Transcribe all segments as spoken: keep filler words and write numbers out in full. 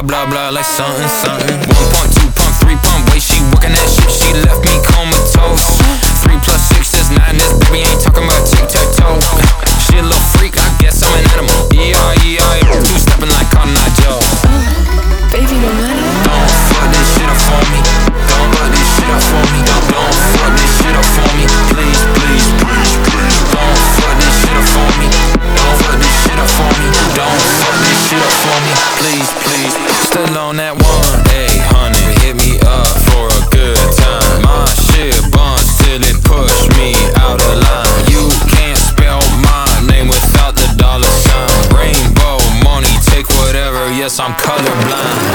blah blah like something something. One pump, two pump, three pump, way she working that shit, she left me comatose. Three plus six is nine, this baby ain't talking about tic-tac-toe. She a little freak, I guess I'm an animal. E I E I O, two stepping like Cotton Eye Joe. Baby, no money. Don't fuck this shit up for me. Don't fuck this shit up for me. Don't, don't fuck this shit up for me. Please, please, please, please. Don't fuck this shit up for me. Don't fuck this shit up for me. Don't fuck this shit up for me. Please, please. Still on that one, ayy, honey. Hit me up for a good time. My shit buns till it push me out of line. You can't spell my name without the dollar sign. Rainbow money, take whatever. Yes, I'm colorblind.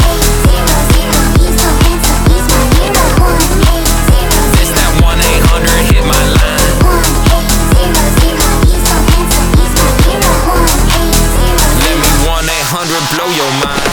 This that one eight hundred, hit my line. Let me one eight hundred blow your mind.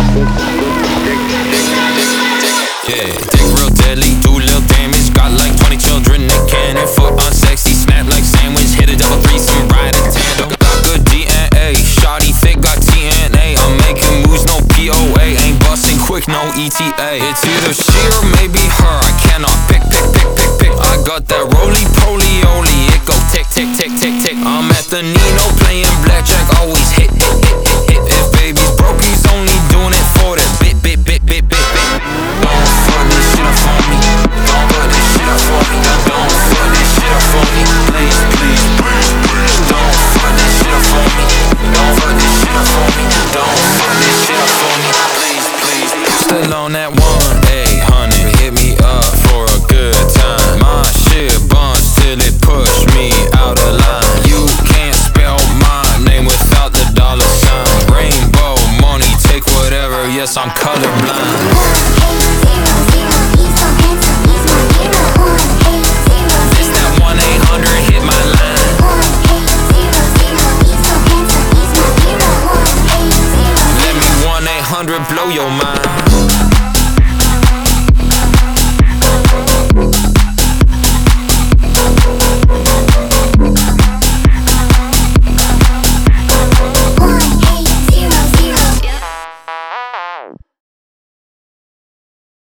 Yeah, dick real deadly, do little damage. Got like twenty children, they cannon. Foot unsexy, snap like sandwich. Hit a double threesome, ride a tandem. Got good D N A, shawty thick, got T N A. I'm making moves, no P O A. Ain't busting quick, no E T A. It's either she or maybe her, I cannot pick, pick, pick, pick, pick. I got that roly-poly-oly, it go tick, tick, tick, tick, tick. I'm at the Nino playing blackjack, always hit, hit, hit, hit, hit. If baby's broke, he's only doing it for that bit, bit, bit, bit, bit, bit.